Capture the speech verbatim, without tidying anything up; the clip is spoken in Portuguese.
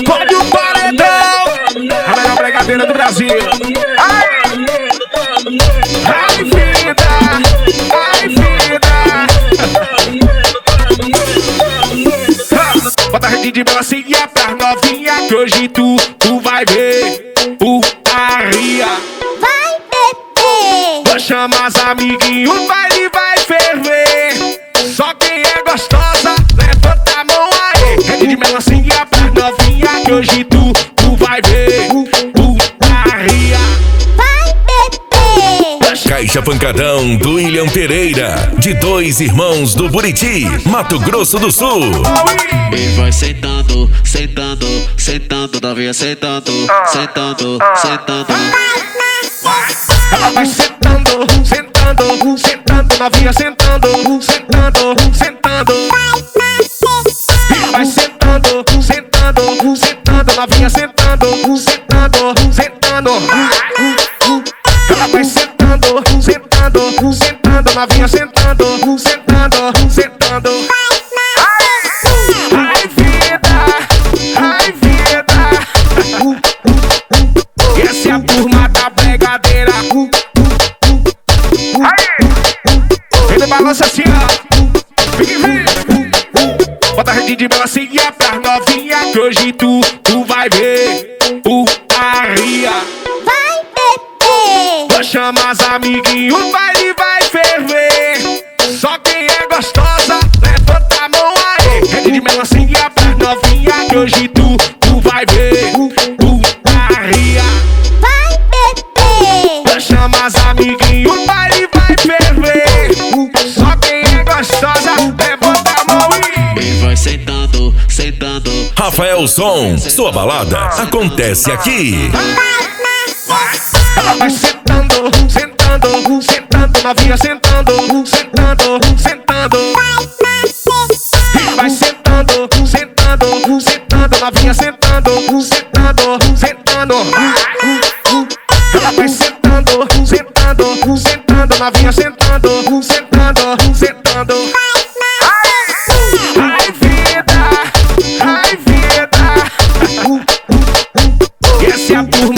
Escolhe o paredão, a melhor bregadeira do Brasil. Ai, ai vida, ai vida. Bota a rede de melancia pra novinha, que hoje tu, tu vai ver putaria. Vai beber, Vou chamar as amiguinhos, o baile vai ferver. Só quem é gostosa, levanta a mão aí. Rede de melancia pra novinha, que hoje tu, tu vai ver putaria. vai beber, Caixa Pancadão do William Pereira, de Dois Irmãos do Buriti, Mato Grosso do Sul. E vai sentando, sentando, sentando, novinha sentando, sentando, sentando. Ela vai sentando, sentando, sentando, novinha sentando, sentando, sentando. E vai sentando, sentando, sentando, novinha sentando, sentando, sentando. Ela vai sentando, sentando, sentando, novinha sentando, sentando, sentando. Ai vida, ai vida. Essa é a turma da bregadeira. Ele balança assim, ó. Vem, vem. Bota a rede de melancia pra novinha, que hoje tu, tu vai ver putaria. vai beber, Vou chamar as amiguinhos, o baile vai ferver. Só quem é gostosa, levanta a mão aí. Rede de melancia pra novinha, que hoje tu, tu vai ver putaria. vai beber, Vou chamar as amiguinhos, o baile vai ferver. Só quem é gostosa, levanta a mão e... E vai sentando, sentando. Rafael Som, sua balada acontece aqui. Ela vai sentando, sentando, sentando, novinha sentando, sentando, sentando. E vai sentando, sentando, sentando, novinha sentando, sentando, sentando. Ela vai sentando, sentando, sentando, novinha sentando, sentando, sentando. Ai vida, ai vida. Essa é a turma